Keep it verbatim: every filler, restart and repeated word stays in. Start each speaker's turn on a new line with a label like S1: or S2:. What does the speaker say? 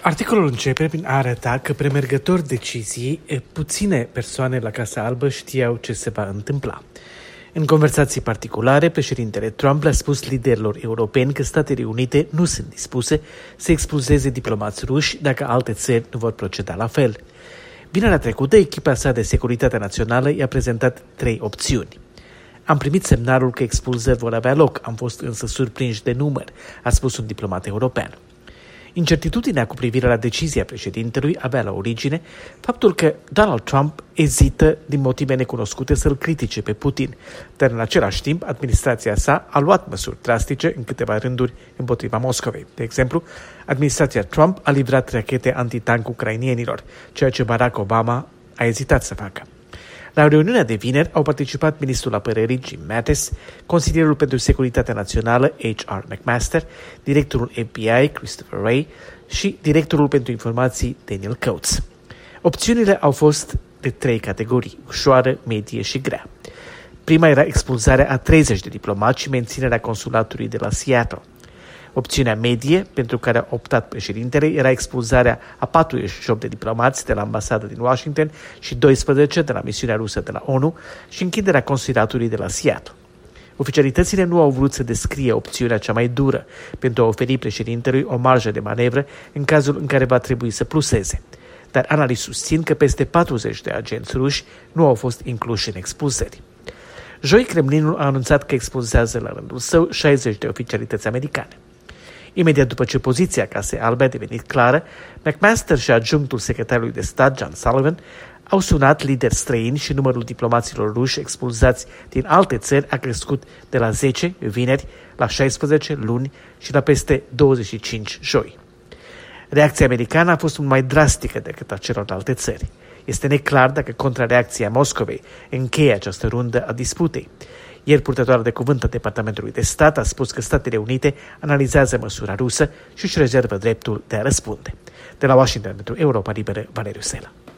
S1: Articolul începe prin a arăta că premergător deciziei, puține persoane la Casa Albă știau ce se va întâmpla. În conversații particulare, președintele Trump le-a spus liderilor europeni că Statele Unite nu sunt dispuse să expulzeze diplomați ruși dacă alte țări nu vor proceda la fel. Vinerea trecută, echipa sa de securitate națională i-a prezentat trei opțiuni. Am primit semnalul că expulzări vor avea loc, am fost însă surprinși de număr, a spus un diplomat european. Incertitudinea cu privire la decizia președintelui avea la origine faptul că Donald Trump ezită din motive necunoscute să-l critique pe Putin, dar în același timp administrația sa a luat măsuri drastice în câteva rânduri împotriva Moscovei. De exemplu, administrația Trump a livrat rachete antitank ucrainienilor, ceea ce Barack Obama a ezitat să facă. La reuniunea de vineri au participat ministrul apărării Jim Mattis, consilierul pentru securitatea națională H R McMaster, directorul F B I Christopher Wray și directorul pentru informații Daniel Coates. Opțiunile au fost de trei categorii, ușoară, medie și grea. Prima era expulzarea a treizeci de diplomați și menținerea consulatului de la Seattle. Opțiunea medie, pentru care a optat președintele, era expulzarea a patruzeci și opt de diplomați de la ambasada din Washington și doisprezece de la misiunea rusă de la ONU și închiderea consulatului de la Seattle. Oficialitățile nu au vrut să descrie opțiunea cea mai dură pentru a oferi președintelui o marjă de manevră în cazul în care va trebui să pluseze, dar analiști susțin că peste patruzeci de agenți ruși nu au fost incluși în expulzări. Joi, Kremlinul a anunțat că expulzează la rândul său șaizeci de oficialități americane. Imediat după ce poziția Casei Albe a devenit clară, McMaster și adjunctul secretarului de stat, John Sullivan, au sunat lideri străini și numărul diplomaților ruși expulzați din alte țări a crescut de la zece vineri la șaisprezece luni și la peste douăzeci și cinci joi. Reacția americană a fost mult mai drastică decât a celorlalte țări. Este neclar dacă contrareacția Moscovei încheie această rundă a disputei. Ieri, purtătoarea de cuvânt a Departamentului de Stat a spus că Statele Unite analizează măsura rusă și își rezervă dreptul de a răspunde. De la Washington, pentru Europa Liberă, Valeriu Sela.